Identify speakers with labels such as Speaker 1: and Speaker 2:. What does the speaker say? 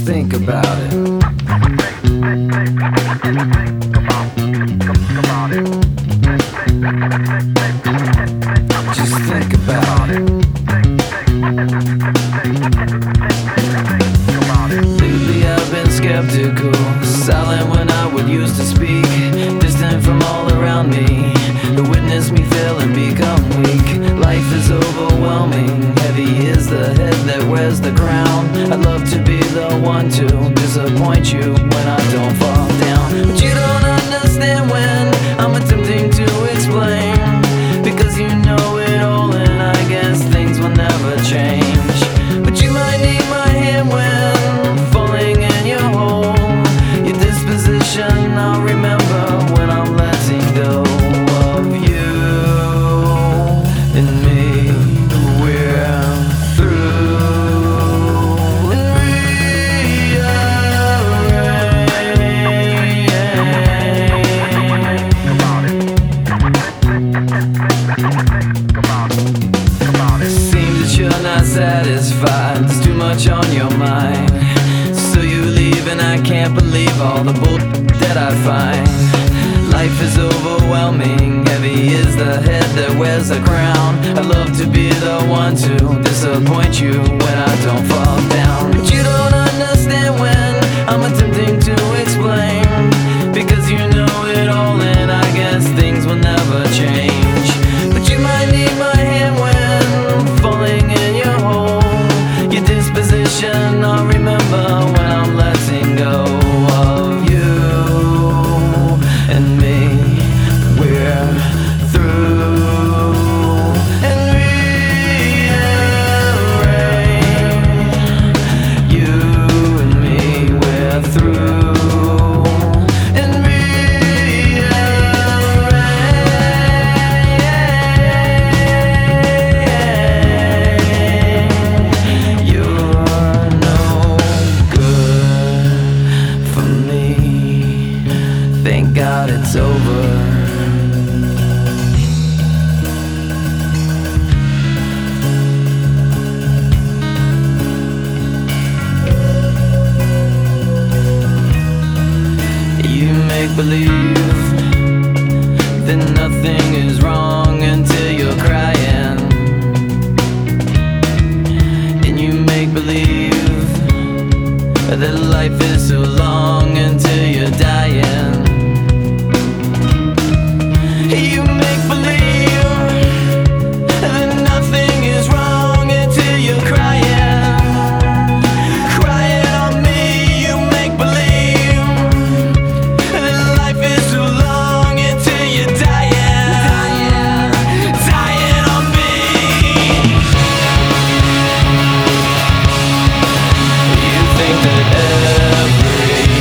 Speaker 1: Just think about it. Just think about it. Lately I've been skeptical, silent when I would used to speak, distant from all around me, to witness me fail and become weak. Life is overwhelming, heavy is the head that wears the crown. I'd love to be the one to disappoint you when I don't fall down, but you don't understand when I'm attempting to explain, because you know it all and I guess things will never change. But you might need my hand when falling in your hole. Your disposition I'll remember when I'm letting go of you and me. We're through and seems that you're not satisfied, there's too much on your mind, so you leave and I can't believe all the bull that I find. Life is overwhelming, heavy is the head that wears a crown. I'd love to be the one to disappoint you when I don't fall down, but you don't understand when I'm attempting to explain, because you know it all and I guess things will never change. But you might need my hand when falling in your hole. Your disposition I'll remember when I'm letting go of you and me. We're through and rearrange. You and me, we're through and rearrange. You're no good for me. Thank God it's over. You make believe that nothing is wrong until you're crying, and you make believe that life is so long until you're dying. You make believe that nothing is wrong until you're crying, crying on me. You make believe that life is too long until you're dying, dying on me. You think that every